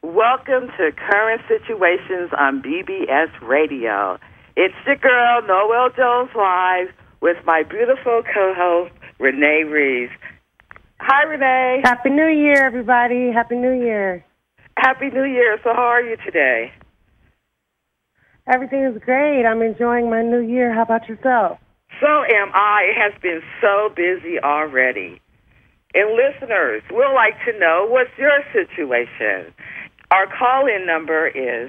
Welcome to Current Situations on BBS Radio. It's your girl, Noel Jones Live, with my beautiful co-host, Renee Reeves. Hi, Renee. Happy New Year, everybody. Happy New Year. Happy New Year. So how are you today? Everything is great. I'm enjoying my new year. How about yourself? So am I. It has been so busy already. And listeners, we'd like to know, what's your situation? Our call-in number is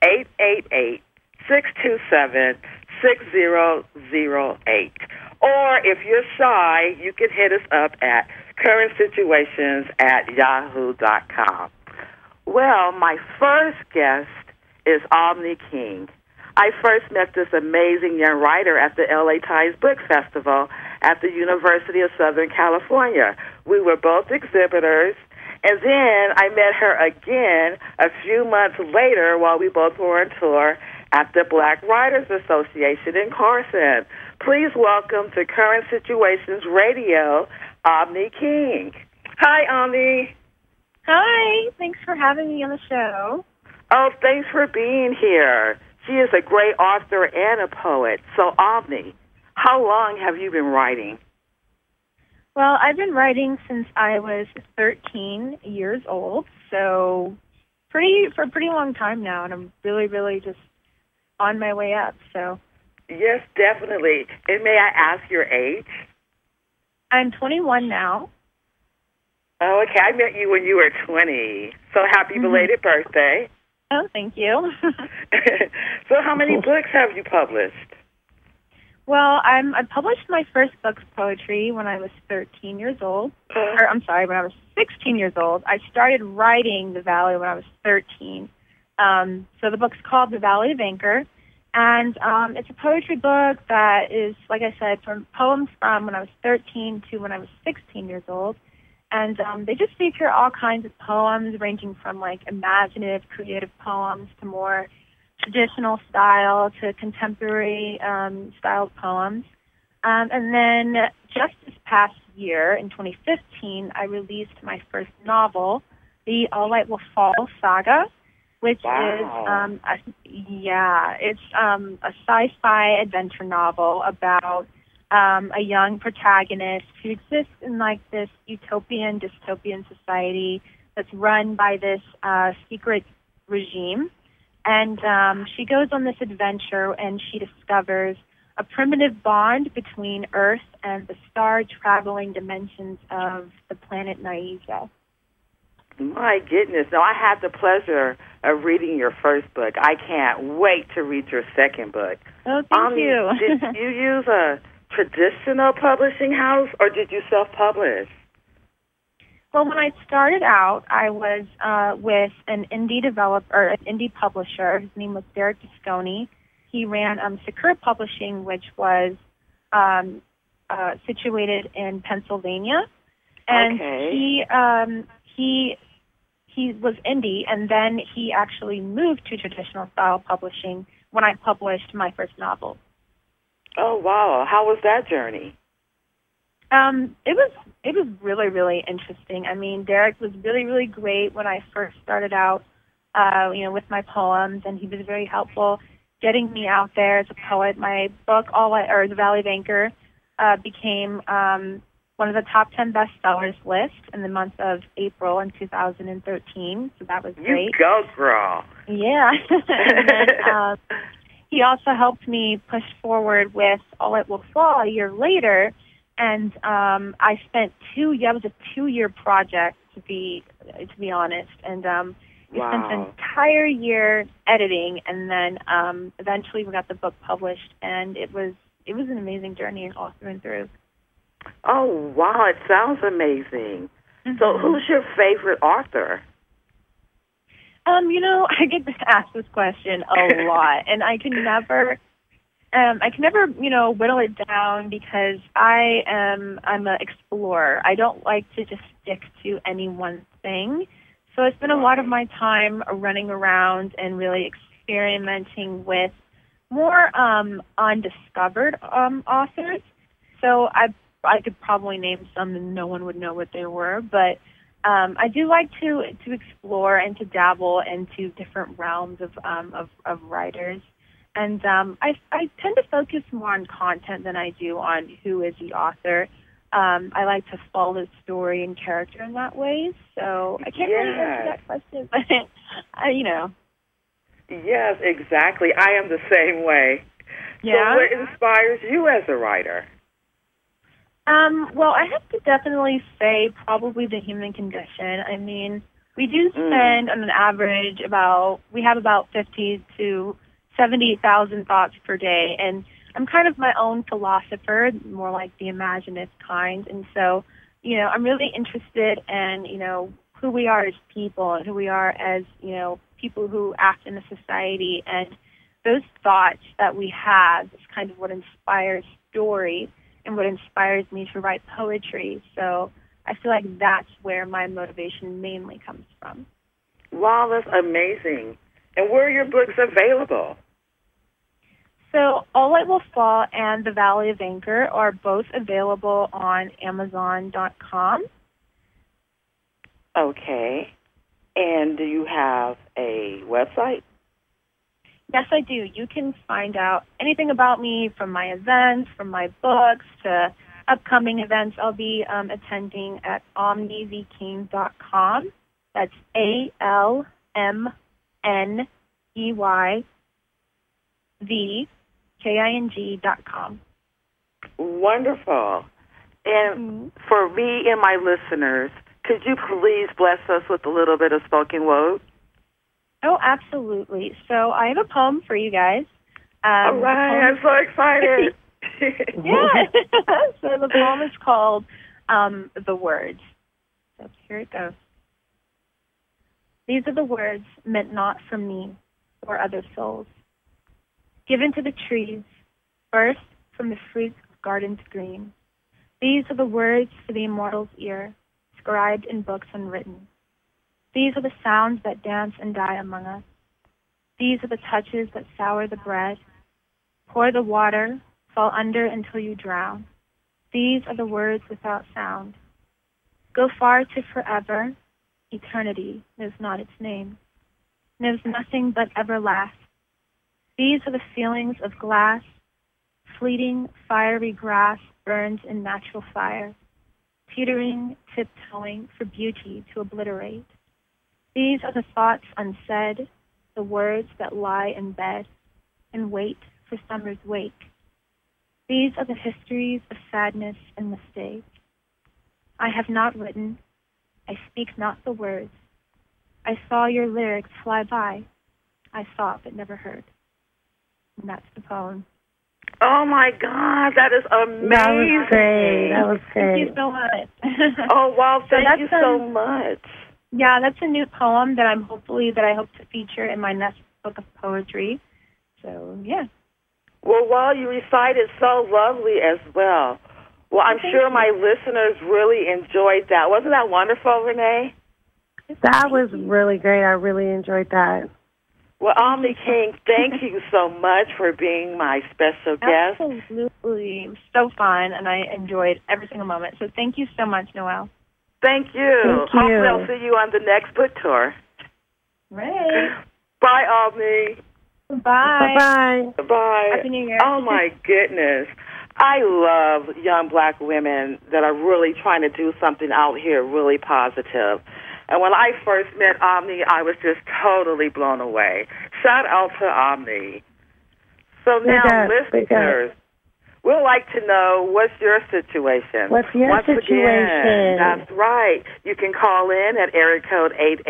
888-627-6008. Or if you're shy, you can hit us up at currentsituations@yahoo.com. Well, my first guest is Omni King. I first met this amazing young writer at the LA Times Book Festival at the University of Southern California. We were both exhibitors, and then I met her again a few months later while we both were on tour at the Black Writers Association in Carson. Please welcome to Current Situations Radio, Omni King. Hi, Omni. Hi. Thanks for having me on the show. Oh, thanks for being here. She is a great author and a poet. So, Omni, how long have you been writing? Well, I've been writing since I was 13 years old, so for a pretty long time now, and I'm really, really just on my way up. So, yes, definitely. And may I ask your age? I'm 21 now. Oh, okay. I met you when you were 20. So happy belated birthday. Oh, thank you. So how many books have you published? Well, I published my first book of poetry when I was 13 years old. When I was 16 years old. I started writing The Valley when I was 13. So the book's called The Valley of Anchor. And it's a poetry book that is, like I said, from poems from when I was 13 to when I was 16 years old. And they just feature all kinds of poems, ranging from, like, imaginative, creative poems to more traditional style to contemporary style poems. And then just this past year, in 2015, I released my first novel, The All Light Will Fall Saga, which is it's a sci-fi adventure novel about a young protagonist who exists in, like, this utopian, dystopian society that's run by this secret regime. And she goes on this adventure, and she discovers a primitive bond between Earth and the star-traveling dimensions of the planet Nyeza. My goodness. Now, I had the pleasure of reading your first book. I can't wait to read your second book. Oh, thank you. Did you use a traditional publishing house, or did you self-publish? Well, when I started out, I was with an indie developer, an indie publisher. His name was Derek Desconi. He ran Sakura Publishing, which was situated in Pennsylvania. And he was indie, and then he actually moved to traditional style publishing when I published my first novel. Oh, wow. How was that journey? It was really, really interesting. I mean, Derek was really, really great when I first started out, with my poems, and he was very helpful getting me out there as a poet. My book, The Valley of Anchor, became one of the top 10 bestsellers list in the month of April in 2013. So that was great. You go, girl. Yeah. And then, he also helped me push forward with All It Will Fall a year later, and I spent it was a 2-year project, to be honest, and we spent an entire year editing, and then eventually we got the book published, and it was an amazing journey all through and through. Oh, wow, it sounds amazing. Mm-hmm. So who's your favorite author? I get asked this question a lot, and I can never, whittle it down, because I'm an explorer. I don't like to just stick to any one thing. So I spend a lot of my time running around and really experimenting with more undiscovered authors. So I could probably name some and no one would know what they were, but I do like to explore and to dabble into different realms of writers. And I tend to focus more on content than I do on who is the author. I like to follow the story and character in that way. So I can't really answer that question, but you know. Yes, exactly. I am the same way. Yeah. So what inspires you as a writer? Well, I have to definitely say probably the human condition. I mean, we do spend on an average we have about 50 to 70,000 thoughts per day, and I'm kind of my own philosopher, more like the imaginative kind, and so, you know, I'm really interested in, you know, who we are as people and who we are as, you know, people who act in a society, and those thoughts that we have is kind of what inspires story and what inspires me to write poetry. So I feel like that's where my motivation mainly comes from. Wow, that's amazing. And where are your books available? So All Light Will Fall and The Valley of Anchor are both available on Amazon.com. Okay. And do you have a website? Yes, I do. You can find out anything about me from my events, from my books, to upcoming events I'll be attending at omneyking.com. That's ALMNEYVKING.com. Wonderful. And for me and my listeners, could you please bless us with a little bit of spoken word? Oh, absolutely. So I have a poem for you guys. All right, I'm so excited. Yeah. So the poem is called The Words. So here it goes. These are the words meant not for me or other souls, given to the trees, first from the fruits of gardens green. These are the words for the immortal's ear, scribed in books unwritten. These are the sounds that dance and die among us. These are the touches that sour the bread. Pour the water, fall under until you drown. These are the words without sound. Go far to forever. Eternity knows not its name, knows nothing but everlast. These are the feelings of glass. Fleeting, fiery grass burns in natural fire, teetering, tiptoeing for beauty to obliterate. These are the thoughts unsaid, the words that lie in bed and wait for summer's wake. These are the histories of sadness and mistake. I have not written, I speak not the words. I saw your lyrics fly by. I saw but never heard. And that's the poem. Oh, my God, that is amazing. That was great. That was great. Thank you so much. Oh, wow, thank you so much. Yeah, that's a new poem that I hope to feature in my next book of poetry. So, yeah. Well, while you recited so lovely as well. Well, I'm sure my listeners really enjoyed that. Wasn't that wonderful, Renee? That was really great. I really enjoyed that. Well, Omni King, thank you so much for being my special guest. Absolutely. It was so fun, and I enjoyed every single moment. So thank you so much, Noelle. Thank you. Thank you. Hopefully I'll see you on the next book tour. Right. Bye, Omni. Bye. Bye-bye. Bye. Happy New Year. Oh, my goodness. I love young black women that are really trying to do something out here really positive. And when I first met Omni, I was just totally blown away. Shout out to Omni. So now, listeners, we'd like to know, what's your situation? What's your situation? That's right. You can call in at area code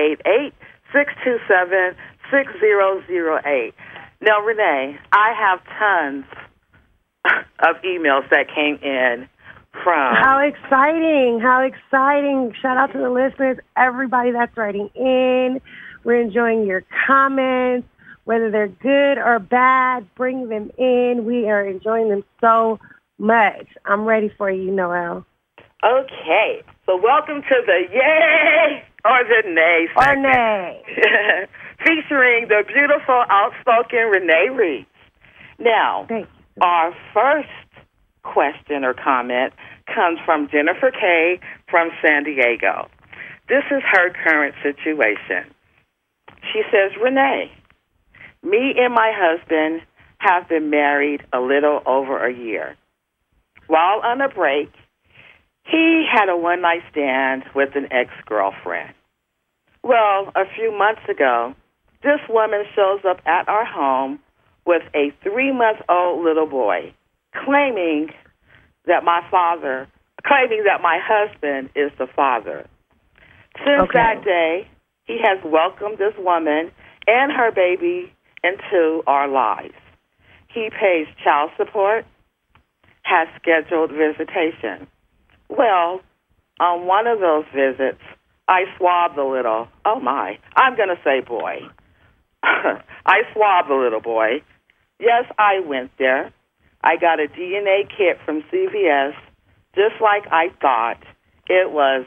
888-627-6008. Now, Renee, I have tons of emails that came in from... How exciting. How exciting. Shout out to the listeners, everybody that's writing in. We're enjoying your comments. Whether they're good or bad, bring them in. We are enjoying them so much. I'm ready for you, Noelle. Okay. So welcome to the yay or the nay Or segment. nay. Featuring the beautiful, outspoken Renee Reese. Now, our first question or comment comes from Jennifer K. from San Diego. This is her current situation. She says, Renee, me and my husband have been married a little over a year. While on a break, he had a one-night stand with an ex-girlfriend. Well, a few months ago, this woman shows up at our home with a 3-month-old little boy, claiming that my husband is the father. Since that day, he has welcomed this woman and her baby into our lives. He pays child support, has scheduled visitation. Well, on one of those visits, I swabbed the little, I'm going to say boy. I swabbed the little boy. Yes, I went there. I got a DNA kit from CVS, just like I thought. It was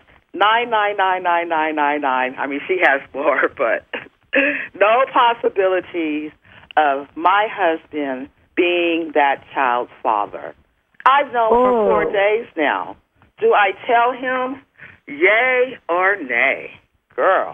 9999999. I mean, she has more, but no possibilities of my husband being that child's father. I've known for 4 days now. Do I tell him yay or nay? Girl.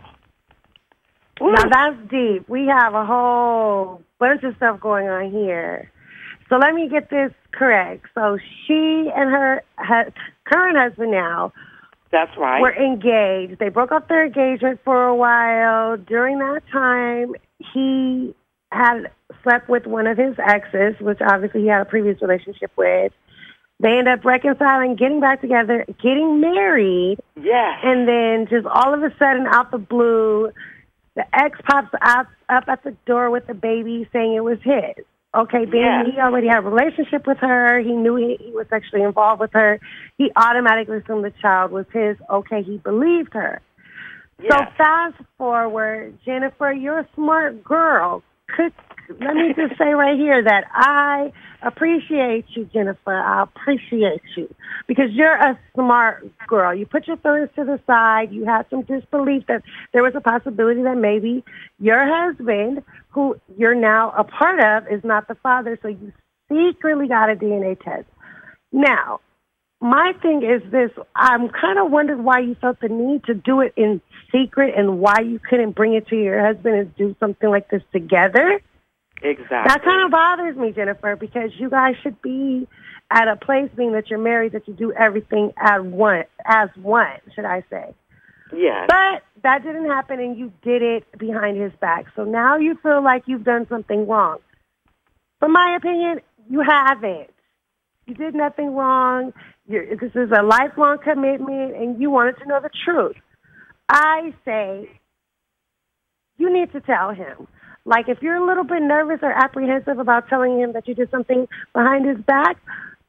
Woo. Now that's deep. We have a whole bunch of stuff going on here. So let me get this correct. So she and her current husband now, that's right, were engaged. They broke up their engagement for a while. During that time, he had slept with one of his exes, which obviously he had a previous relationship with. They end up reconciling, getting back together, getting married. Yes. And then just all of a sudden, out the blue, the ex pops up at the door with the baby saying it was his. Okay, then he already had a relationship with her. He knew he was sexually involved with her. He automatically assumed the child was his. Okay, he believed her. Yes. So fast forward, Jennifer, you're a smart girl. Let me just say right here that I appreciate you, Jennifer. I appreciate you because you're a smart girl. You put your feelings to the side. You had some disbelief that there was a possibility that maybe your husband, who you're now a part of, is not the father, so you secretly got a DNA test. Now, my thing is this. I'm kind of wondering why you felt the need to do it in secret and why you couldn't bring it to your husband and do something like this together. Exactly. That kind of bothers me, Jennifer, because you guys should be at a place, being that you're married, that you do everything as one, should I say. Yes. But that didn't happen, and you did it behind his back. So now you feel like you've done something wrong. From my opinion, you haven't. You did nothing wrong. This is a lifelong commitment, and you wanted to know the truth. I say you need to tell him. Like, if you're a little bit nervous or apprehensive about telling him that you did something behind his back,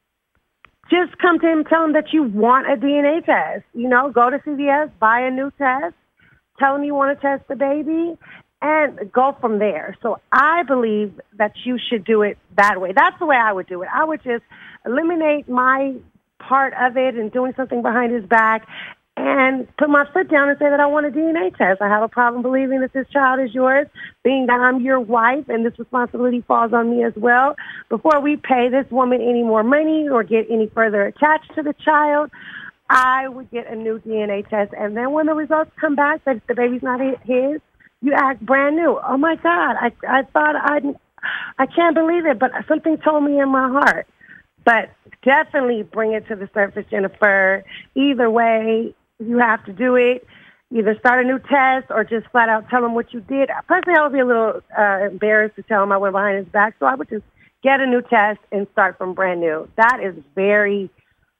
just come to him, tell him that you want a DNA test. You know, go to CVS, buy a new test, tell him you want to test the baby, and go from there. So I believe that you should do it that way. That's the way I would do it. I would just eliminate my part of it and doing something behind his back and put my foot down and say that I want a DNA test. I have a problem believing that this child is yours, being that I'm your wife, and this responsibility falls on me as well. Before we pay this woman any more money or get any further attached to the child, I would get a new DNA test. And then when the results come back that the baby's not his, you act brand new. Oh, my God, I thought I can't believe it, but something told me in my heart. But definitely bring it to the surface, Jennifer. Either way, you have to do it. Either start a new test or just flat out tell him what you did. Personally, I would be a little embarrassed to tell him I went behind his back, so I would just get a new test and start from brand new. That is very,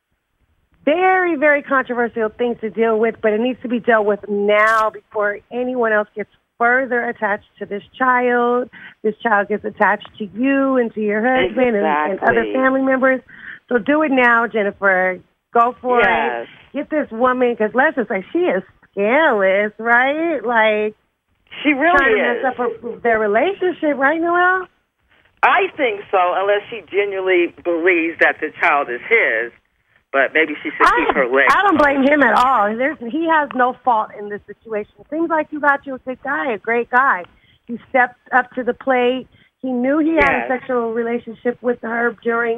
very, very controversial thing to deal with, but it needs to be dealt with now before anyone else gets further attached to this child. This child gets attached to you and to your husband and other family members. So do it now, Jennifer. Go for it. Get this woman, because let's just say she is scandalous, right? Like, she really trying to mess up their relationship, right, Noelle? I think so, unless she genuinely believes that the child is his. But maybe she should keep her legs. I don't blame him at all. He has no fault in this situation. Seems like you got you a good guy, a great guy. He stepped up to the plate. He knew he had a sexual relationship with her during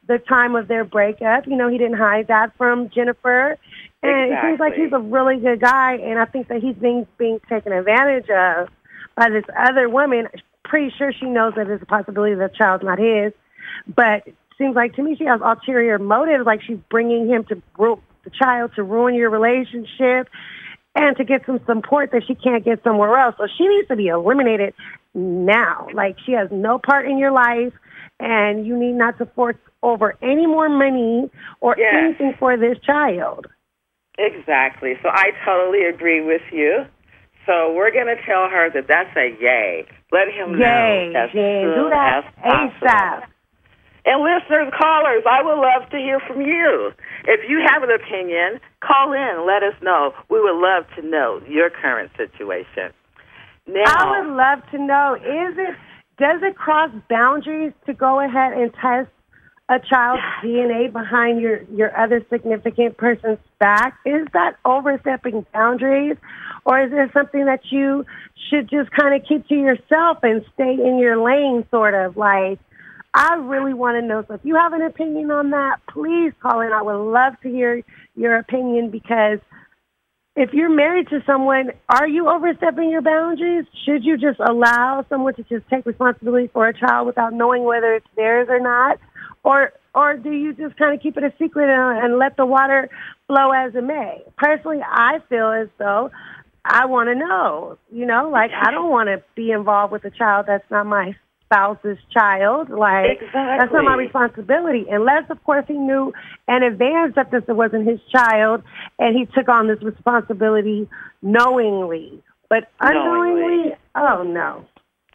the time of their breakup. You know, he didn't hide that from Jennifer. And It seems like he's a really good guy, and I think that he's being taken advantage of by this other woman. Pretty sure she knows that there's a possibility that the child's not his, but it seems like to me she has ulterior motives, like she's bringing him to the child to ruin your relationship and to get some support that she can't get somewhere else. So she needs to be eliminated now. Like, she has no part in your life, and you need not to force over any more money or anything for this child. Exactly. So I totally agree with you. So we're going to tell her that that's a yay. Let him know as soon as possible. ASAP. And listeners, callers, I would love to hear from you. If you have an opinion, call in. Let us know. We would love to know your current situation. Now, I would love to know, does it cross boundaries to go ahead and test a child's DNA behind your other significant person's back? Is that overstepping boundaries? Or is there something that you should just kind of keep to yourself and stay in your lane, sort of? Like, I really want to know. So if you have an opinion on that, please call in. I would love to hear your opinion, because if you're married to someone, are you overstepping your boundaries? Should you just allow someone to just take responsibility for a child without knowing whether it's theirs or not? Or do you just kind of keep it a secret and let the water flow as it may? Personally, I feel as though I want to know. You know, like, I don't want to be involved with a child that's not my spouse's child. Like, that's not my responsibility. Unless, of course, he knew in advance that this wasn't his child and he took on this responsibility knowingly. But unknowingly, oh, no.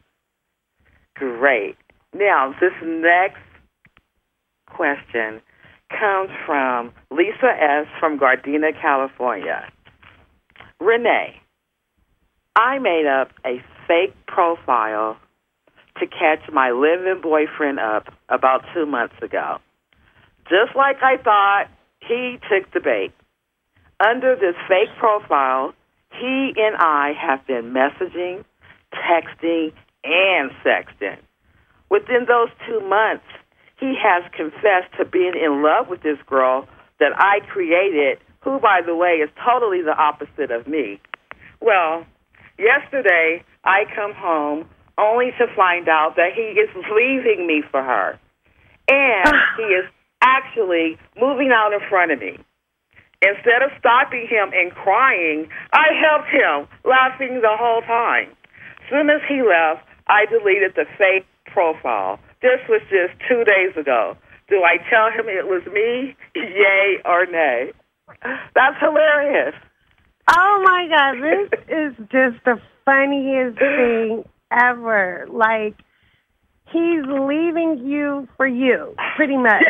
Great. Now, this next question comes from Lisa S. from Gardena, California. Renee, I made up a fake profile to catch my live-in boyfriend up about 2 months ago. Just like I thought, he took the bait. Under this fake profile, he and I have been messaging, texting, and sexting. Within those 2 months, he has confessed to being in love with this girl that I created, who, by the way, is totally the opposite of me. Well, yesterday I come home only to find out that he is leaving me for her. And he is actually moving out in front of me. Instead of stopping him and crying, I helped him, laughing the whole time. Soon as he left, I deleted the fake profile. This was just 2 days ago. Do I tell him it was me? Yay or nay? That's hilarious. Oh, my God. This is just the funniest thing ever. Like, he's leaving you for you, pretty much.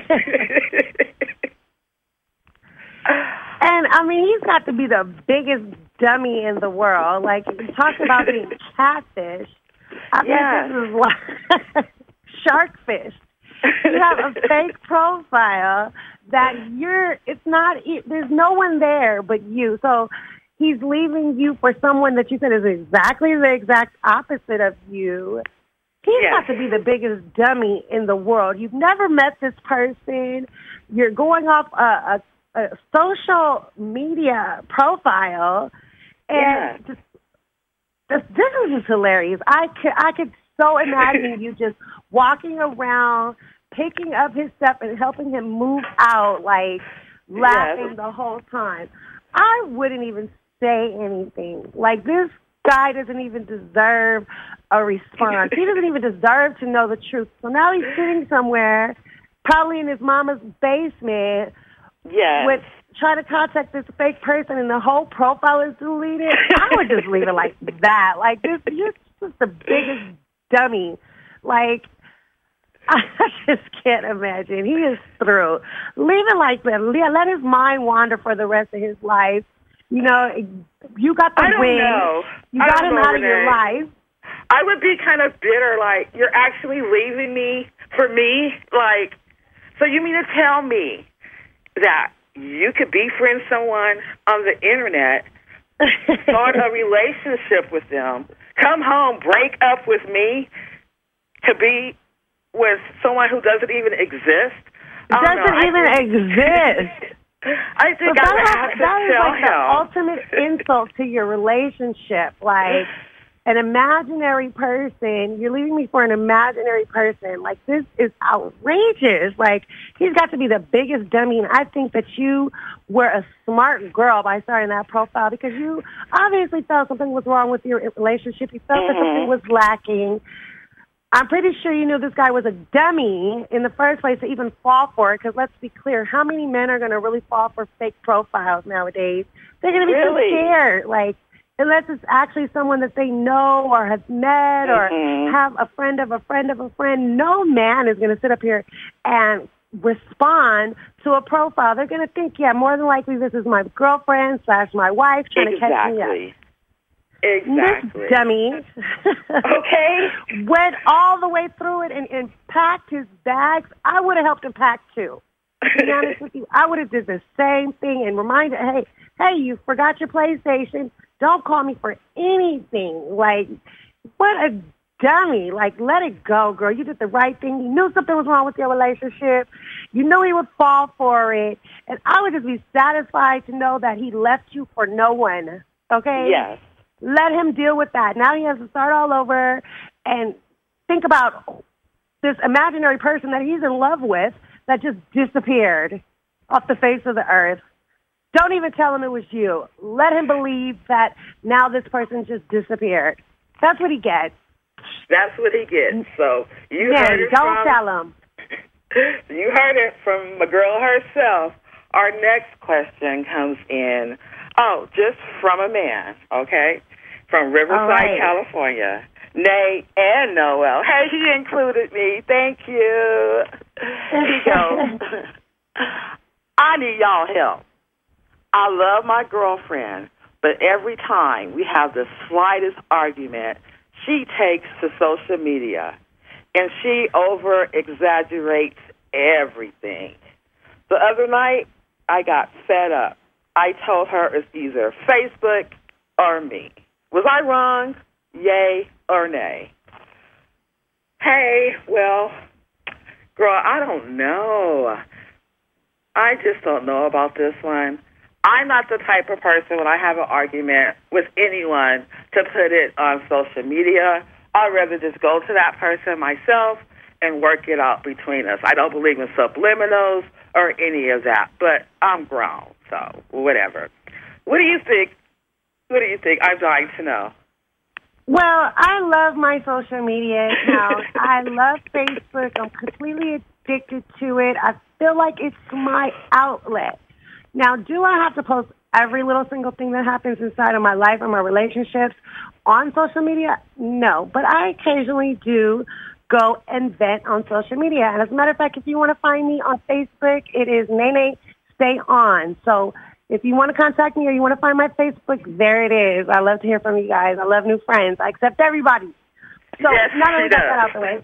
And, I mean, he's got to be the biggest dummy in the world. Like, you talk about being catfish. I think this is like sharkfish. You have a fake profile that there's no one there but you. So he's leaving you for someone that you said is exactly the exact opposite of you. He's got to be the biggest dummy in the world. You've never met this person. You're going off a social media profile. And this is just hilarious. I could so imagine you just walking around, picking up his stuff and helping him move out, like laughing the whole time. I wouldn't even say anything. Like, this guy doesn't even deserve a response. He doesn't even deserve to know the truth. So now he's sitting somewhere, probably in his mama's basement, with trying to contact this fake person, and the whole profile is deleted. I would just leave it like that. Like, this, you're just the biggest dummy. Like, I just can't imagine. He is through. Leave it like that. Let his mind wander for the rest of his life. You know, you got the win. You got him out of your life. I would be kind of bitter, like, you're actually leaving me for me? Like, so you mean to tell me that you could befriend someone on the internet, start a relationship with them, come home, break up with me, to be with someone who doesn't even exist? doesn't even exist. I think I would have to that is tell like the ultimate insult to your relationship. Like, an imaginary person, you're leaving me for an imaginary person. Like, this is outrageous. Like, he's got to be the biggest dummy. And I think that you were a smart girl by starting that profile because you obviously felt something was wrong with your relationship. You felt that something was lacking. I'm pretty sure you knew this guy was a dummy in the first place to even fall for it, because let's be clear, how many men are going to really fall for fake profiles nowadays? They're going to be so scared. Like, unless it's actually someone that they know or have met or have a friend of a friend of a friend, no man is going to sit up here and respond to a profile. They're going to think, yeah, more than likely this is my girlfriend / my wife trying to catch me up. Exactly. This dummy went all the way through it and packed his bags. I would have helped him pack too. To be honest with you, I would have did the same thing and reminded, hey, you forgot your PlayStation. Don't call me for anything. Like, what a dummy. Like, let it go, girl. You did the right thing. You knew something was wrong with your relationship. You knew he would fall for it. And I would just be satisfied to know that he left you for no one. Okay? Yes. Let him deal with that. Now he has to start all over and think about this imaginary person that he's in love with that just disappeared off the face of the earth. Don't even tell him it was you. Let him believe that now this person just disappeared. That's what he gets. That's what he gets. So you heard it don't tell him. You heard it from the girl herself. Our next question comes in, just from a man, okay? From Riverside, California. Nay and Noel. Hey, he included me. Thank you. He goes, I need y'all help. I love my girlfriend, but every time we have the slightest argument, she takes to social media, and she over-exaggerates everything. The other night, I got fed up. I told her it's either Facebook or me. Was I wrong? Yay or nay? Hey, well, girl, I don't know. I just don't know about this one. I'm not the type of person when I have an argument with anyone to put it on social media. I'd rather just go to that person myself and work it out between us. I don't believe in subliminals or any of that, but I'm grown, so whatever. What do you think? What do you think? I'm dying to know. Well, I love my social media account. I love Facebook. I'm completely addicted to it. I feel like it's my outlet. Now, do I have to post every little single thing that happens inside of my life and my relationships on social media? No, but I occasionally do go and vent on social media. And as a matter of fact, if you want to find me on Facebook, it is Nene Stay On. So if you want to contact me or you want to find my Facebook, there it is. I love to hear from you guys. I love new friends. I accept everybody. So now that we got that out the way,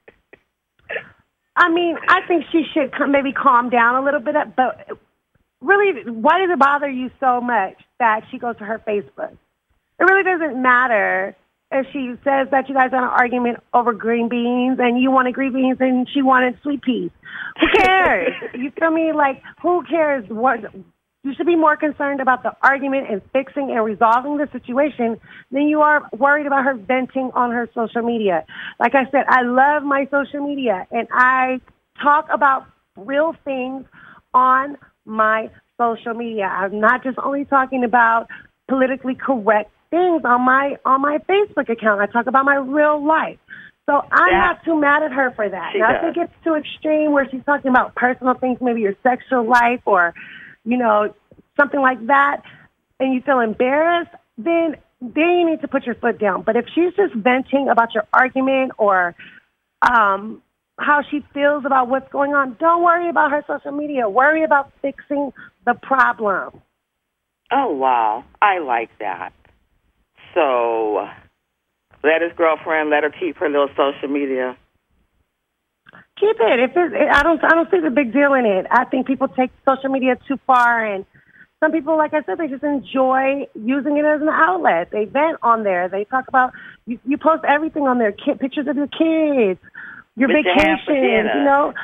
I mean, I think she should maybe calm down a little bit, but really, why does it bother you so much that she goes to her Facebook? It really doesn't matter if she says that you guys had an argument over green beans and you wanted green beans and she wanted sweet peas. Who cares? You feel me? Like, who cares? What? You should be more concerned about the argument and fixing and resolving the situation than you are worried about her venting on her social media. Like I said, I love my social media, and I talk about real things on my social media. I'm not just only talking about politically correct things on my Facebook account. I talk about my real life. So I'm not too mad at her for that. Now, if it gets too extreme where she's talking about personal things, maybe your sexual life or, you know, something like that, and you feel embarrassed, then you need to put your foot down. But if she's just venting about your argument or how she feels about what's going on, don't worry about her social media. Worry about fixing the problem. Oh, wow. I like that. So let his girlfriend, let her keep her little social media. Keep it. I don't see the big deal in it. I think people take social media too far, and some people, like I said, they just enjoy using it as an outlet. They vent on there. They talk about, you post everything on there, pictures of your kids, your vacations, you know.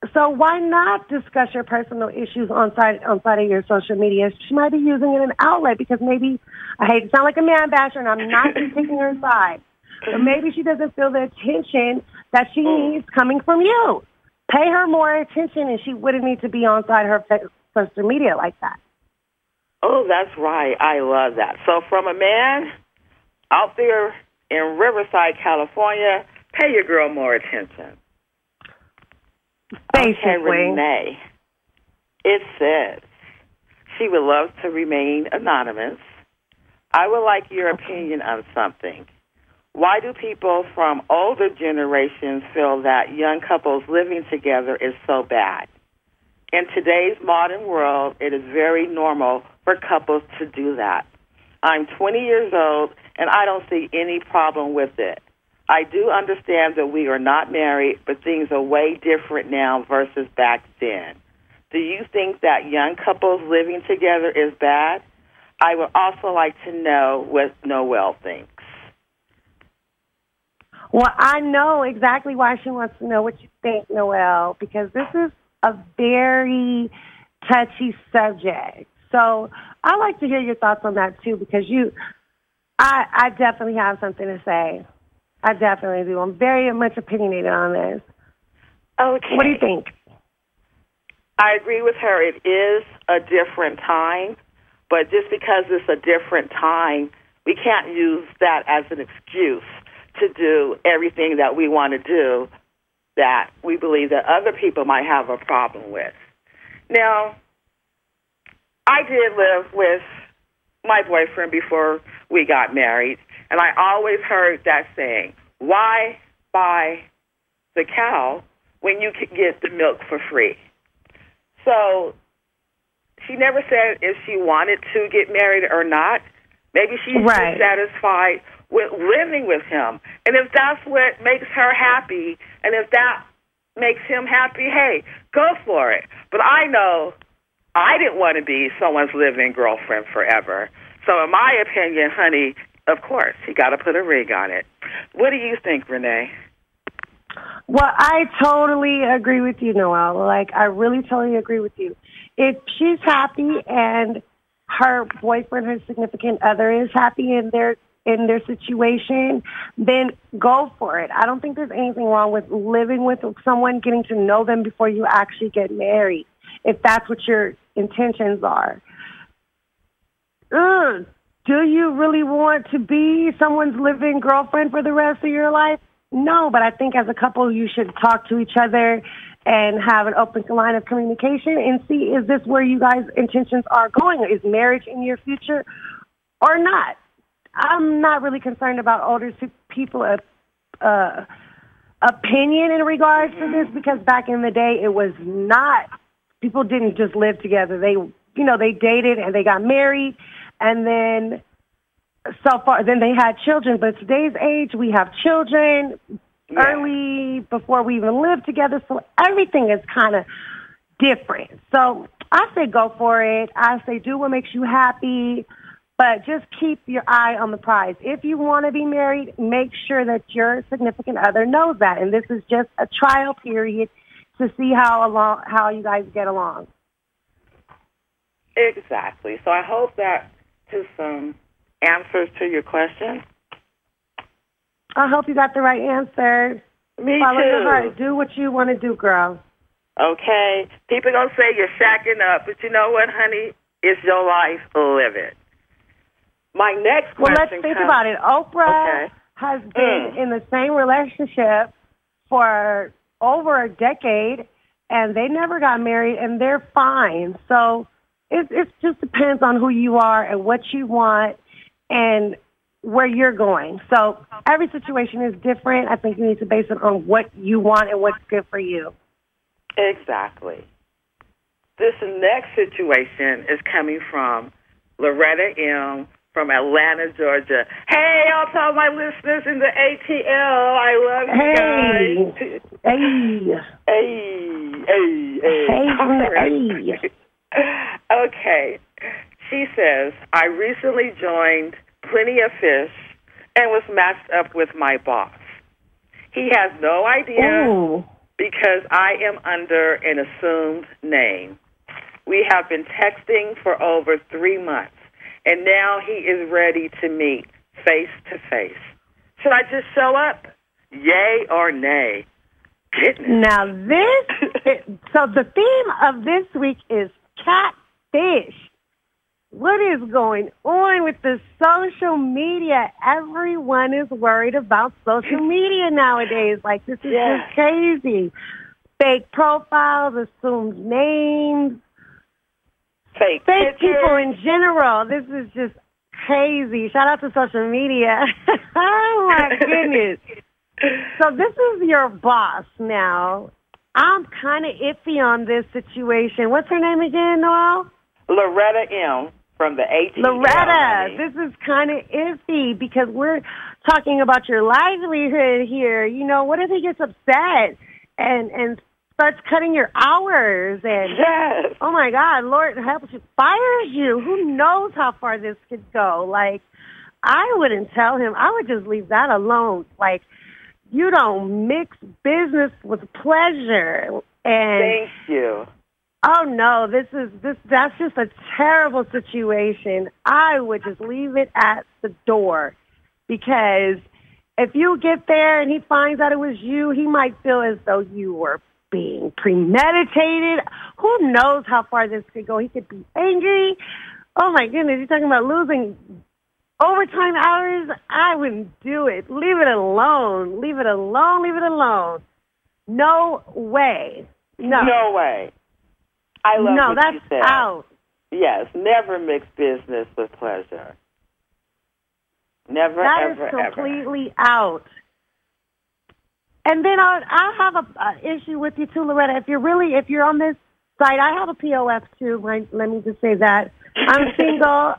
So why not discuss your personal issues on side of your social media? She might be using it as an outlet because maybe, I hate to sound like a man basher, and I'm not taking her side, but maybe she doesn't feel the attention that she needs coming from you. Pay her more attention, and she wouldn't need to be on side her social media like that. Oh, that's right. I love that. So from a man out there in Riverside, California, pay your girl more attention. Basically. Okay, Renee. It says she would love to remain anonymous. I would like your opinion on something. Why do people from older generations feel that young couples living together is so bad? In today's modern world, it is very normal for couples to do that. I'm 20 years old, and I don't see any problem with it. I do understand that we are not married, but things are way different now versus back then. Do you think that young couples living together is bad? I would also like to know what Noelle thinks. Well, I know exactly why she wants to know what you think, Noelle, because this is a very touchy subject. So I'd like to hear your thoughts on that, too, because I definitely have something to say. I definitely do. I'm very much opinionated on this. Okay. What do you think? I agree with her. It is a different time, but just because it's a different time, we can't use that as an excuse to do everything that we want to do that we believe that other people might have a problem with. Now, I did live with my boyfriend before we got married, and I always heard that saying, why buy the cow when you can get the milk for free? So she never said if she wanted to get married or not. Maybe she's just satisfied with living with him. And if that's what makes her happy, and if that makes him happy, hey, go for it. But I know I didn't want to be someone's living girlfriend forever. So in my opinion, honey, of course, he got to put a ring on it. What do you think, Renee? Well, I totally agree with you, Noelle. Like, I really totally agree with you. If she's happy and her boyfriend, her significant other is happy in their situation, then go for it. I don't think there's anything wrong with living with someone, getting to know them before you actually get married, if that's what your intentions are. Do you really want to be someone's living girlfriend for the rest of your life? No, but I think as a couple, you should talk to each other and have an open line of communication and see, is this where you guys' intentions are going? Is marriage in your future or not? I'm not really concerned about older people's opinion in regards to this, because back in the day, it was not, people didn't just live together. They dated and they got married, and then then they had children. But today's age, we have children early before we even live together. So everything is kind of different. So I say go for it. I say do what makes you happy, but just keep your eye on the prize. If you want to be married, make sure that your significant other knows that. And this is just a trial period to see how you guys get along. Exactly. So I hope that just some answers to your question. I hope you got the right answer. Me Follow too. your heart. Do what you want to do, girl. Okay. People going to say you're shacking up, but you know what, honey? It's your life. Live it. My next question. Well, let's think about it. Oprah has been in the same relationship for over a decade, and they never got married, and they're fine. So it just depends on who you are and what you want and where you're going. So every situation is different. I think you need to base it on what you want and what's good for you. Exactly. This next situation is coming from Loretta M. from Atlanta, Georgia. Hey, I'll tell my listeners in the ATL, I love you guys. Hey. Okay. She says, I recently joined Plenty of Fish and was matched up with my boss. He has no idea because I am under an assumed name. We have been texting for over 3 months, and now he is ready to meet face to face. Should I just show up? Yay or nay? Goodness. Now so the theme of this week is catfish. What is going on with the social media? Everyone is worried about social media nowadays. Like, this is just crazy. Fake profiles, assumed names, fake people in general. This is just crazy. Shout out to social media. Oh, my goodness. So this is your boss now. I'm kind of iffy on this situation. What's her name again, Noel? Loretta M. from the ATL. Loretta, this is kind of iffy because we're talking about your livelihood here. You know, what if he gets upset and starts cutting your hours and, oh my God, Lord helps you, fires you? Who knows how far this could go? Like, I wouldn't tell him. I would just leave that alone. Like, you don't mix business with pleasure. And thank you. Oh no, that's just a terrible situation. I would just leave it at the door, because if you get there and he finds out it was you, he might feel as though you were being premeditated. Who knows how far this could go? He could be angry. Oh my goodness, you're talking about losing overtime hours? I wouldn't do it. Leave it alone. Leave it alone. Leave it alone. No way. No way. I love what that's you said. Out. Yes, never mix business with pleasure. Never, that ever, is completely out. And then I have a issue with you too, Loretta. If you're on this site, I have a POF too. Let me just say that I'm single.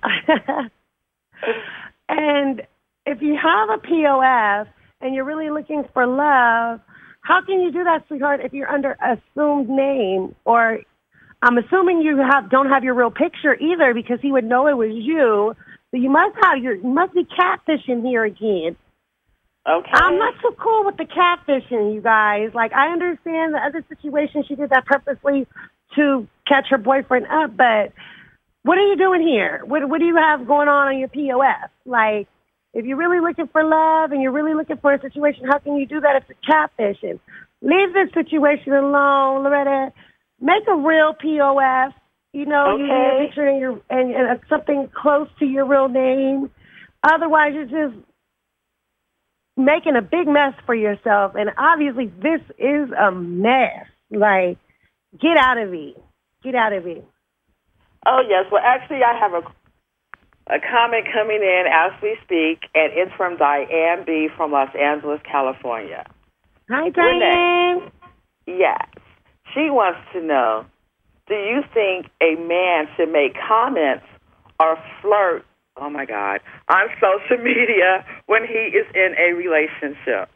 And if you have a POF and you're really looking for love, how can you do that, sweetheart, if you're under assumed name? Or I'm assuming you don't have your real picture either, because he would know it was you. So you must be catfishing here again. Okay. I'm not so cool with the catfishing, you guys. Like, I understand the other situation, she did that purposely to catch her boyfriend up, but what are you doing here? What do you have going on your POF? Like, if you're really looking for love and you're really looking for a situation, how can you do that if it's catfishing? Leave this situation alone, Loretta. Make a real POF. You know, you get a picture and something close to your real name. Otherwise, you're just making a big mess for yourself. And obviously, this is a mess. Like, get out of it. Get out of it. Oh, yes. Well, actually, I have a comment coming in as we speak, and it's from Diane B. from Los Angeles, California. Hi, Diane. Yes. She wants to know, do you think a man should make comments or flirt, oh my God, on social media when he is in a relationship?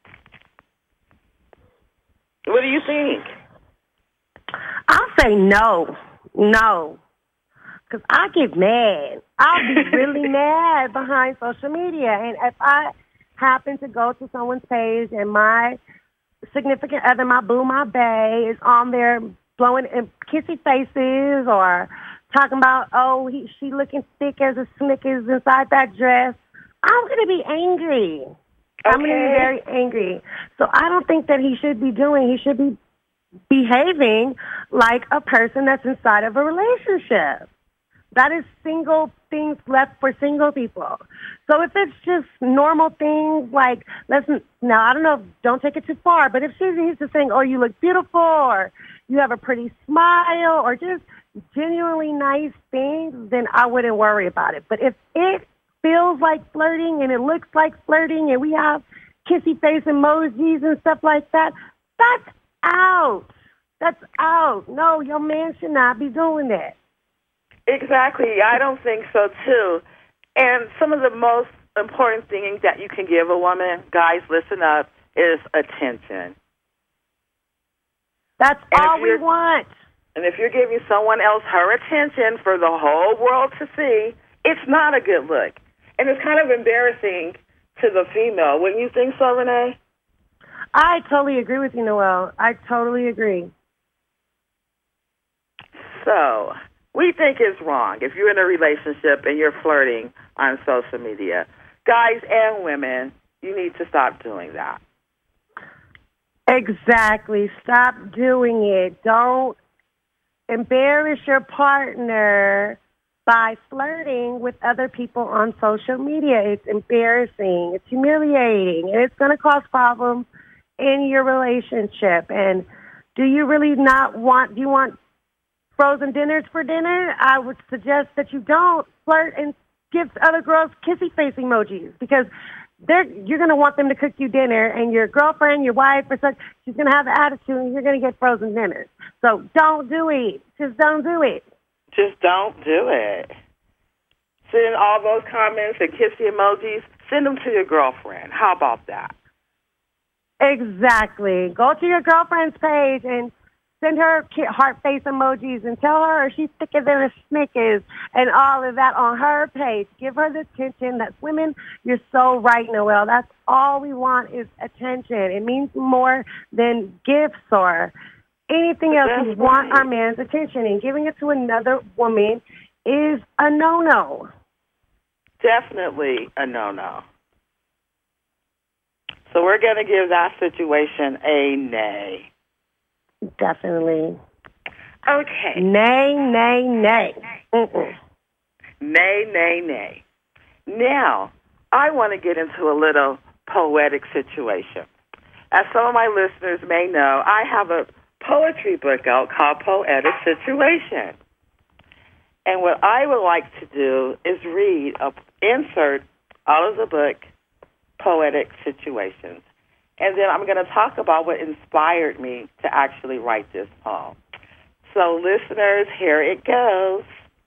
What do you think? I'll say no. No. Because I get mad. I'll be really mad behind social media. And if I happen to go to someone's page and my significant other, my boo, my bae, is on there blowing kissy faces or talking about, she looking thick as a Snickers inside that dress, I'm going to be angry. Okay. I'm going to be very angry. So I don't think that he should be behaving like a person that's inside of a relationship. That is single things left for single people. So if it's just normal things like, now I don't know, don't take it too far, but if he's just saying, you look beautiful, or you have a pretty smile, or just genuinely nice things, then I wouldn't worry about it. But if it feels like flirting and it looks like flirting and we have kissy face emojis and stuff like that, that's out. That's out. No, your man should not be doing that. Exactly. I don't think so, too. And some of the most important things that you can give a woman, guys, listen up, is attention. That's all we want. And if you're giving someone else her attention for the whole world to see, it's not a good look. And it's kind of embarrassing to the female. Wouldn't you think so, Renee? I totally agree with you, Noelle. I totally agree. So, we think it's wrong if you're in a relationship and you're flirting on social media. Guys and women, you need to stop doing that. Exactly. Stop doing it. Don't embarrass your partner by flirting with other people on social media. It's embarrassing. It's humiliating. And it's going to cause problems in your relationship. And do you really do you want frozen dinners for dinner? I would suggest that you don't flirt and give other girls kissy face emojis, because you're going to want them to cook you dinner, and your girlfriend, your wife, or such, she's going to have the attitude, and you're going to get frozen dinners. So don't do it. Just don't do it. Just don't do it. Send all those comments and kissy emojis, send them to your girlfriend. How about that? Exactly. Go to your girlfriend's page and send her heart face emojis and tell her she's thicker than a Snickers and all of that on her page. Give her the attention. That's women. You're so right, Noelle. That's all we want is attention. It means more than gifts or anything else. We want our man's attention, and giving it to another woman is a no-no. Definitely a no-no. So we're going to give that situation a nay. Definitely. Okay. Nay, nay, nay. Mm-mm. Nay, nay, nay. Now, I want to get into a little poetic situation. As some of my listeners may know, I have a poetry book out called Poetic Situation. And what I would like to do is read an insert out of the book, Poetic Situations. And then I'm going to talk about what inspired me to actually write this poem. So, listeners, here it goes.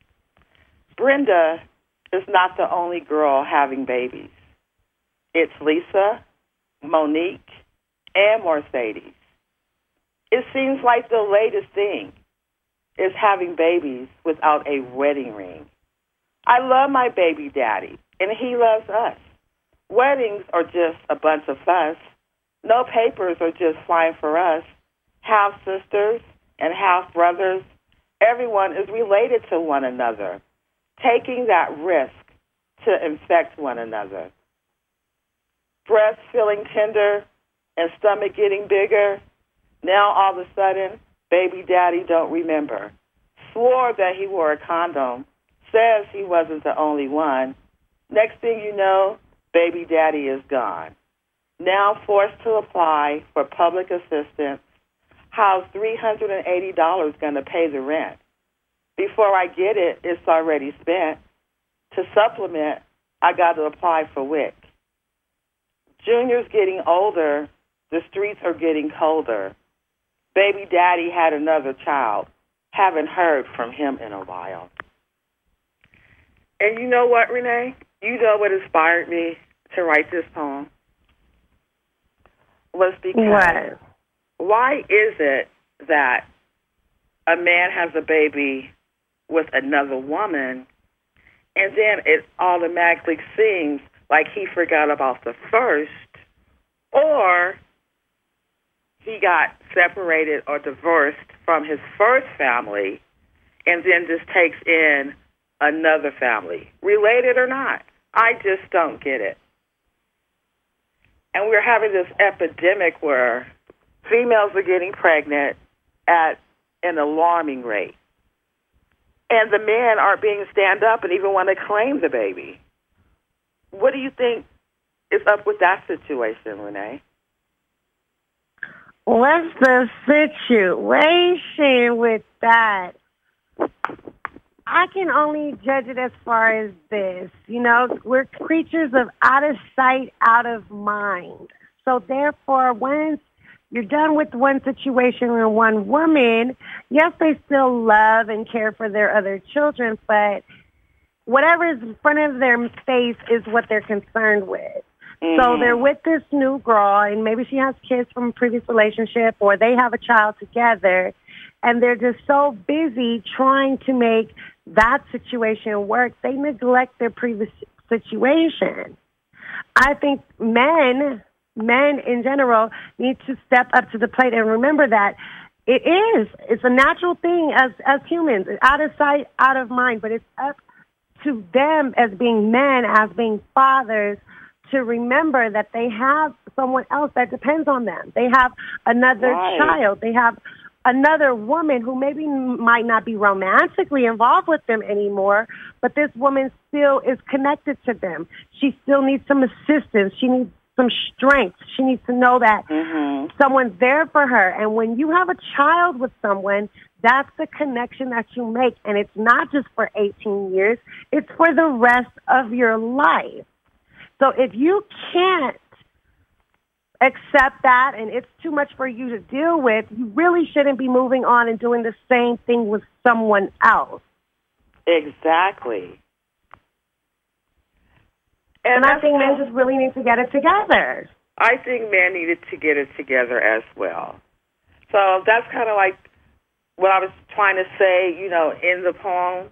Brenda is not the only girl having babies. It's Lisa, Monique, and Mercedes. It seems like the latest thing is having babies without a wedding ring. I love my baby daddy, and he loves us. Weddings are just a bunch of fuss. No papers are just fine for us. Half sisters and half brothers, everyone is related to one another, taking that risk to infect one another. Breast feeling tender and stomach getting bigger. Now all of a sudden, baby daddy don't remember. Swore that he wore a condom. Says he wasn't the only one. Next thing you know, baby daddy is gone. Now forced to apply for public assistance. How's $380 going to pay the rent? Before I get it, it's already spent. To supplement, I got to apply for WIC. Junior's getting older. The streets are getting colder. Baby daddy had another child. Haven't heard from him in a while. And you know what, Renee? You know what inspired me to write this poem? Was because why is it that a man has a baby with another woman, and then it automatically seems like he forgot about the first, or he got separated or divorced from his first family and then just takes in another family, related or not? I just don't get it. And we're having this epidemic where females are getting pregnant at an alarming rate. And the men aren't being stand up and even want to claim the baby. What do you think is up with that situation, Renee? What's the situation with that? I can only judge it as far as this. You know, we're creatures of out of sight, out of mind. So therefore, once you're done with one situation with one woman, yes, they still love and care for their other children, but whatever is in front of their face is what they're concerned with. So they're with this new girl, and maybe she has kids from a previous relationship, or they have a child together, and they're just so busy trying to make that situation work, they neglect their previous situation. I think men men in general need to step up to the plate and remember that it's a natural thing as humans, out of sight, out of mind, but it's up to them as being men, as being fathers, to remember that they have someone else that depends on them. They have another child. They have another woman who maybe might not be romantically involved with them anymore, but this woman still is connected to them. She still needs some assistance. She needs some strength. She needs to know that someone's there for her. And when you have a child with someone, that's the connection that you make. And it's not just for 18 years. It's for the rest of your life. So if you can't accept that and it's too much for you to deal with, you really shouldn't be moving on and doing the same thing with someone else. Exactly. And I think men just really need to get it together. I think men needed to get it together as well. So that's kind of like what I was trying to say, in the poem.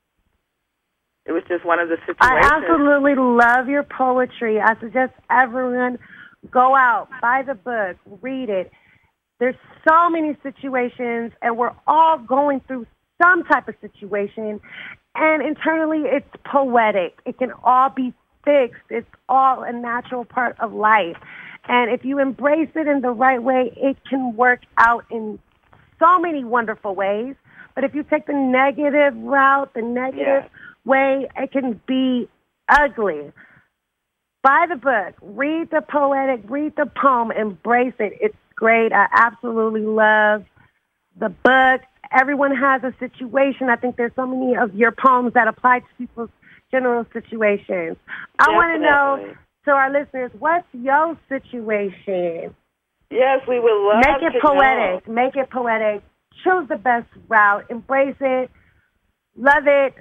It was just one of the situations. I absolutely love your poetry. I suggest everyone go out, buy the book, read it. There's so many situations, and we're all going through some type of situation. And internally, it's poetic. It can all be fixed. It's all a natural part of life. And if you embrace it in the right way, it can work out in so many wonderful ways. But if you take the negative route, the negative way, it can be ugly. Buy the book, read the poetic, read the poem, embrace it. It's great. I absolutely love the book. Everyone has a situation. I think there's so many of your poems that apply to people's general situations. I want to know, to our listeners, what's your situation? Yes, we would love to Make it poetic. Know. Make it poetic. Choose the best route. Embrace it. Love it.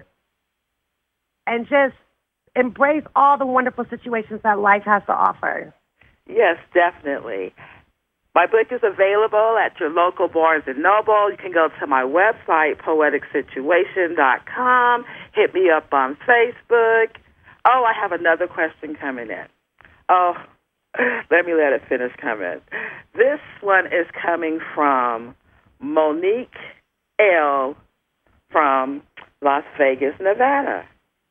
And just embrace all the wonderful situations that life has to offer. Yes, definitely. My book is available at your local Barnes & Noble. You can go to my website, poeticsituation.com. Hit me up on Facebook. Oh, I have another question coming in. Oh, let it finish coming. This one is coming from Monique L. from Las Vegas, Nevada.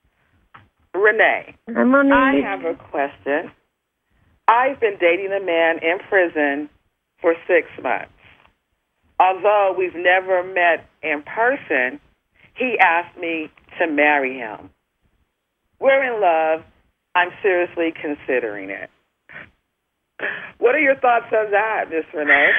Renee, I have a question. I've been dating a man in prison for 6 months. Although we've never met in person, he asked me to marry him. We're in love. I'm seriously considering it. What are your thoughts on that, Miss Renee?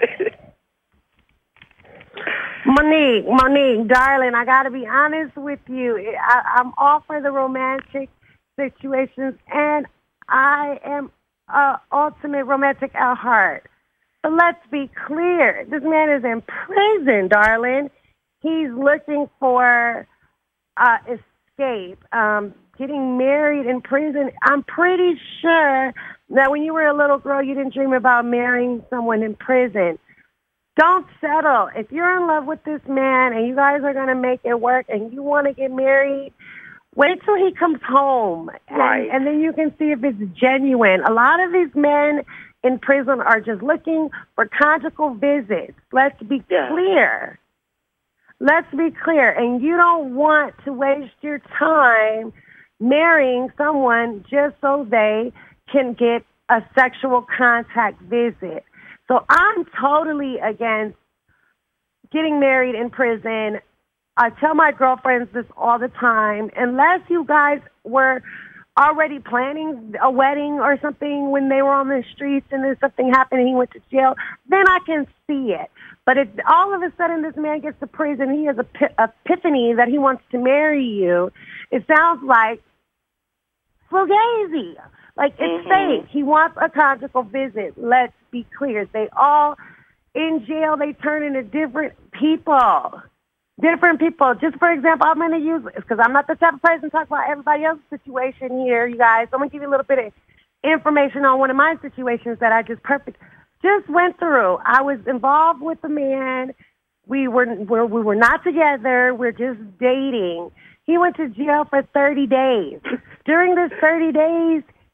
Monique, darling, I got to be honest with you. I'm all for the romantic situations, and I am ultimate romantic at heart. But let's be clear. This man is in prison, darling. He's looking for escape. Getting married in prison, I'm pretty sure that when you were a little girl, you didn't dream about marrying someone in prison. Don't settle. If you're in love with this man and you guys are going to make it work and you want to get married, wait till he comes home. Right. And then you can see if it's genuine. A lot of these men in prison are just looking for conjugal visits. Let's be clear. Let's be clear. And you don't want to waste your time marrying someone just so they can get a sexual contact visit. So I'm totally against getting married in prison. I tell my girlfriends this all the time. Unless you guys were already planning a wedding or something when they were on the streets and then something happened and he went to jail, then I can see it. But if all of a sudden this man gets to prison, he has an epiphany that he wants to marry you, it sounds like fugazi. Like, it's fake. He wants a conjugal visit. Let's be clear. They all, in jail, they turn into different people. Different people. Just for example, I'm going to use, because I'm not the type of person to talk about everybody else's situation here, you guys. I'm going to give you a little bit of information on one of my situations that I just went through. I was involved with a man. We were not together. We're just dating. He went to jail for 30 days. During this 30 days, he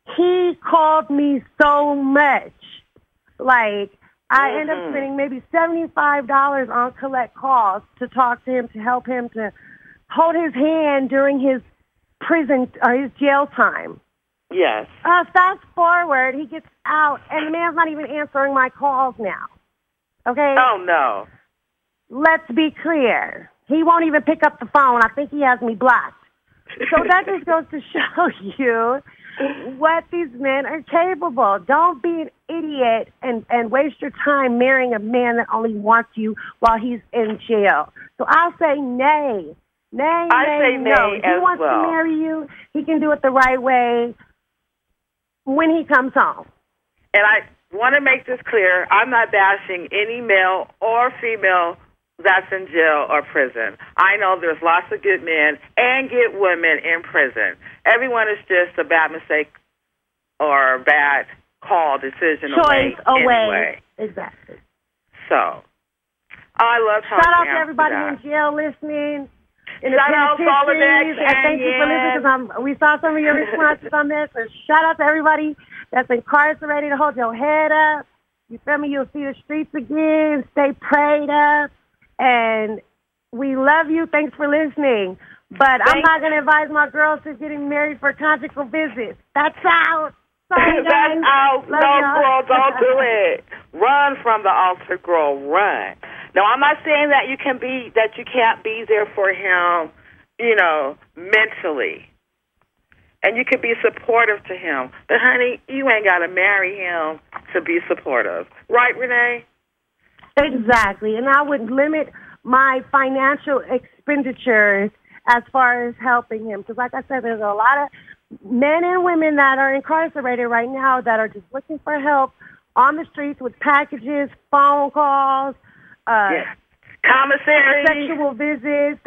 he called me so much. Like, I end up spending maybe $75 on collect calls to talk to him, to help him, to hold his hand during his prison or his jail time. Yes. Fast forward, he gets out, and the man's not even answering my calls now. Okay? Oh, no. Let's be clear. He won't even pick up the phone. I think he has me blocked. So that just goes to show you what these men are capable. Don't be an idiot and waste your time marrying a man that only wants you while he's in jail. So I'll say nay. I say no. If he wants to marry you, he can do it the right way when he comes home. And I want to make this clear. I'm not bashing any male or female that's in jail or prison. I know there's lots of good men and good women in prison. Everyone is just a bad mistake or a bad call, decision away. Anyway. Exactly. So, I love talking. Shout out to everybody in jail listening. Shout out to all of that, and thank you for listening, because we saw some of your responses on this. So shout out to everybody that's incarcerated. Hold your head up. You feel me? You'll see the streets again. Stay prayed up. And we love you. Thanks for listening. But I'm not going to advise my girls to getting married for conjugal visits. That's out. Sorry, That's out. No, girl, don't do it. Run from the altar, girl. Run. No, I'm not saying that you can't be there for him, mentally. And you could be supportive to him. But, honey, you ain't got to marry him to be supportive. Right, Renee? Exactly. And I would limit my financial expenditures as far as helping him. Because like I said, there's a lot of men and women that are incarcerated right now that are just looking for help on the streets with packages, phone calls, commissary, sexual visits.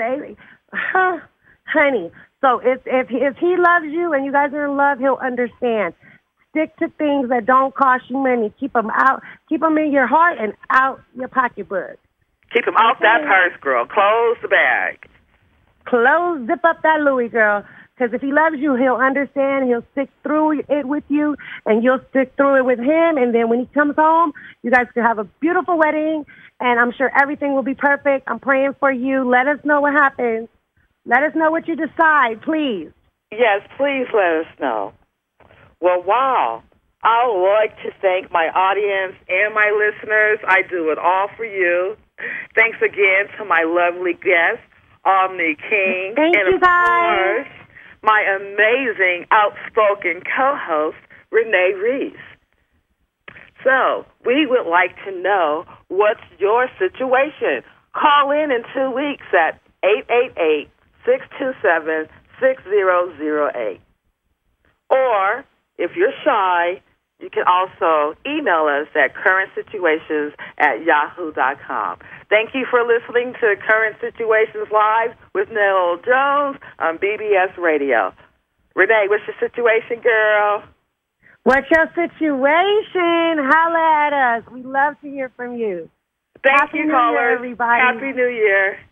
Honey. So if he loves you and you guys are in love, he'll understand. Stick to things that don't cost you money. Keep them out. Keep them in your heart and out your pocketbook. Keep them off that purse, girl. Close the bag. Zip up that Louis, girl. Because if he loves you, he'll understand. He'll stick through it with you, and you'll stick through it with him. And then when he comes home, you guys can have a beautiful wedding, and I'm sure everything will be perfect. I'm praying for you. Let us know what happens. Let us know what you decide, please. Yes, please let us know. Well, wow. I would like to thank my audience and my listeners. I do it all for you. Thanks again to my lovely guest, Omni King. Thank you, guys. Of course, my amazing, outspoken co-host, Renee Reese. So, we would like to know, what's your situation? Call in 2 weeks at 888-627-6008. Or, if you're shy, you can also email us at currentsituations@yahoo.com. Thank you for listening to Current Situations Live with Nicole Jones on BBS Radio. Renee, what's your situation, girl? What's your situation? Holla at us. We love to hear from you. Thank Happy you, New callers. Year, everybody. Happy New Year.